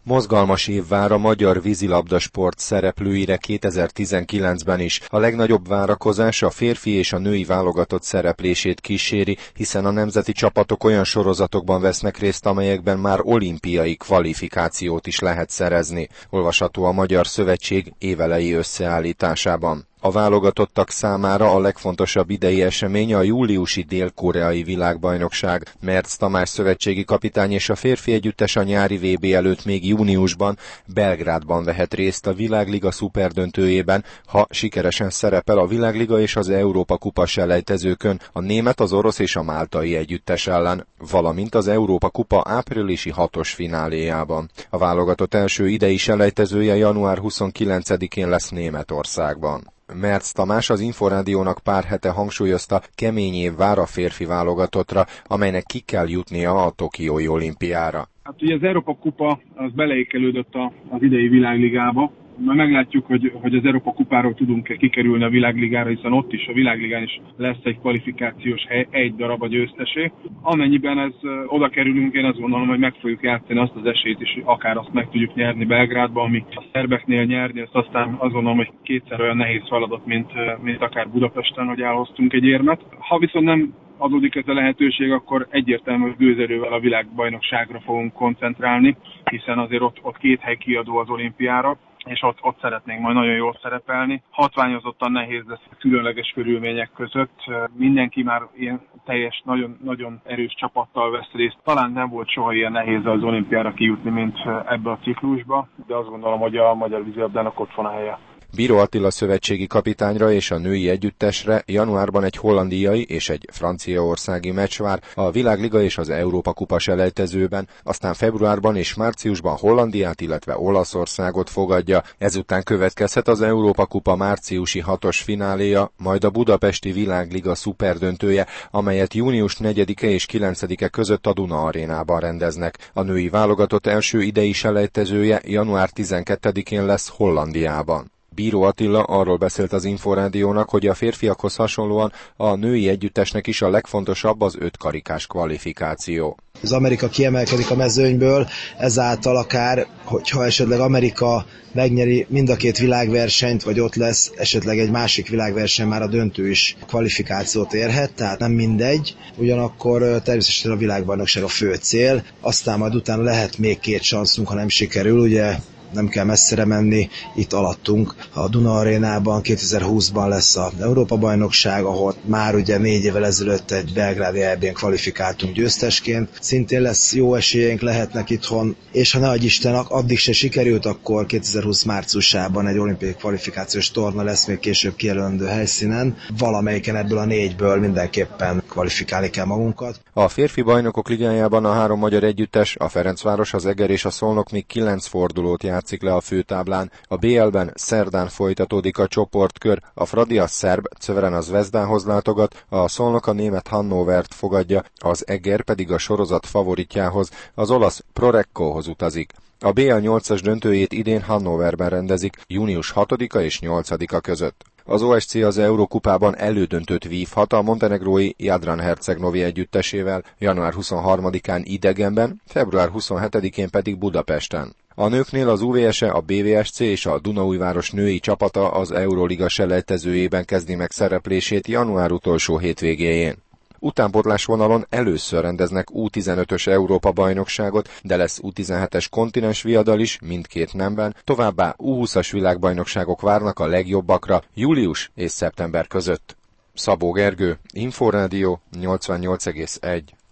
Mozgalmas év vár a magyar vízilabdasport szereplőire 2019-ben is. A legnagyobb várakozás a férfi és a női válogatott szereplését kíséri, hiszen a nemzeti csapatok olyan sorozatokban vesznek részt, amelyekben már olimpiai kvalifikációt is lehet szerezni. Olvasható a Magyar Szövetség évelei összeállításában. A válogatottak számára a legfontosabb idei esemény a júliusi dél-koreai világbajnokság. Mertz Tamás szövetségi kapitány és a férfi együttes a nyári VB előtt még júniusban Belgrádban vehet részt a Világliga szuperdöntőjében, ha sikeresen szerepel a Világliga és az Európa kupa selejtezőkön a német, az orosz és a máltai együttes ellen, valamint az Európa kupa áprilisi 6-os fináléjában. A válogatott első idei selejtezője január 29-én lesz Németországban. Mertz Tamás az Inforádiónak pár hete hangsúlyozta, kemény év vár a férfi válogatottra, amelynek ki kell jutnia a Tokiói olimpiára. Hát ugye az Európa kupa az beleékelődött az idei világligába. Majd meglátjuk, hogy az Európa kupáról tudunk-e kikerülni a világligára, hiszen ott is, a világligán is lesz egy kvalifikációs hely, egy darab a győztesé. Amennyiben oda kerülünk, én azt gondolom, hogy meg fogjuk játszani azt az esélyt is, hogy akár azt meg tudjuk nyerni Belgrádban, ami a szerbeknél nyerni, aztán azt gondolom, hogy kétszer olyan nehéz feladat, mint akár Budapesten, hogy elhoztunk egy érmet. Ha viszont nem adódik ez a lehetőség, akkor egyértelmű, hogy gőzerővel a világbajnokságra fogunk koncentrálni, hiszen azért ott két hely kiadó az olimpiára, és ott szeretnénk majd nagyon jól szerepelni. Hatványozottan nehéz lesz különleges körülmények között. Mindenki már ilyen teljes, nagyon, nagyon erős csapattal vesz részt. Talán nem volt soha ilyen nehéz az olimpiára kijutni, mint ebbe a ciklusba, de azt gondolom, hogy a magyar vízilabdának ott van a helye. Bíró Attila szövetségi kapitányra és a női együttesre januárban egy hollandiai és egy franciaországi meccs vár a Világliga és az Európa kupa selejtezőben, aztán februárban és márciusban Hollandiát, illetve Olaszországot fogadja, ezután következhet az Európa kupa márciusi 6-os fináléja, majd a budapesti Világliga szuperdöntője, amelyet június 4-e és 9-e között a Duna arénában rendeznek. A női válogatott első idei selejtezője január 12-én lesz Hollandiában. Bíró Attila arról beszélt az Inforádiónak, hogy a férfiakhoz hasonlóan a női együttesnek is a legfontosabb az 5 karikás kvalifikáció. Az Amerika kiemelkedik a mezőnyből, ezáltal akár, hogyha esetleg Amerika megnyeri mind a két világversenyt, vagy ott lesz esetleg egy másik világverseny, már a döntő is kvalifikációt érhet, tehát nem mindegy. Ugyanakkor természetesen a világbajnokság a fő cél, aztán majd utána lehet még 2 sanszunk, ha nem sikerül, ugye nem kell messzire menni, itt alattunk. A Duna arénában 2020-ban lesz az Európa-bajnokság, ahol már ugye 4 évvel ezelőtt egy belgrádi EB-n kvalifikáltunk győztesként. Szintén lesz jó esélyeink lehetnek itthon, és ha ne adj Isten, addig se sikerült, akkor 2020 márciusában egy olimpiai kvalifikációs torna lesz még később kijelölendő helyszínen. Valamelyiken ebből a 4-ből mindenképpen kvalifikálni kell magunkat. A férfi bajnokok ligájában a 3 magyar együttes, a Ferencváros, az Eger és a Szolnok még 9 fordulót játszik le a főtáblán. A BL-ben szerdán folytatódik a csoportkör, a Fradi a szerb Crvena a Zvezdához látogat, a Szolnok a német Hannovert fogadja, az Eger pedig a sorozat favoritjához, az olasz Prorekkóhoz utazik. A BL 8-as döntőjét idén Hannoverben rendezik, június 6-a és 8-a között. Az OSC az Eurokupában elődöntőt vívhat a montenegrói Jadran Herceg-Novi együttesével január 23-án idegenben, február 27-én pedig Budapesten. A nőknél az UVS-e, a BVSC és a Dunaújváros női csapata az Euroliga selejtezőjében kezdi meg szereplését január utolsó hétvégéjén. Utánpótlás vonalon először rendeznek U15-ös Európa-bajnokságot, de lesz U17-es kontinens viadal is mindkét nemben, továbbá U20-as világbajnokságok várnak a legjobbakra július és szeptember között. Szabó Gergő, Inforádió 88,1